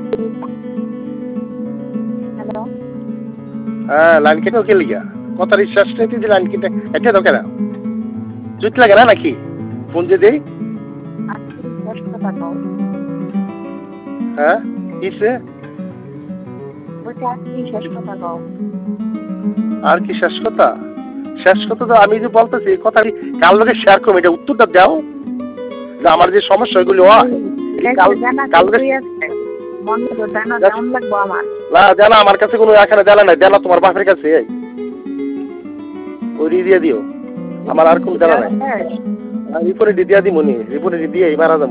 Hello. হ্যাঁ, line কেটেও কে লিগা? কথার বিশ্বাস নেই তুই যে লাইন কেটে এটা দাও কেন? জুত লাগে না নাকি? ফোন যে দেই? আজকে শেষ কথা কও। হ্যাঁ? কিসে? বলছি আজকে শেষ কথা কও। আর কি শেষ কথা? শেষ কথা তো আমি যে বলতেছি এই কথাটি কার লগে শেয়ার করবো এটা উত্তরটা দাও। যে আমার যে সমস্যা এগুলো হয় কাল জানা কাল কিছুই আছে। মনে তো জানা কেমন লাগবো আমার। না জানা আমার কাছে কোনো এখানে জানা নাই জানা তোমার বাপের কাছে এই ওই দিয়ে দিও আমার আর কোনো জানা নাই রিপোর্টে দিয়ে দিমনি রিপোর্টে দিয়ে এই মারা যাবো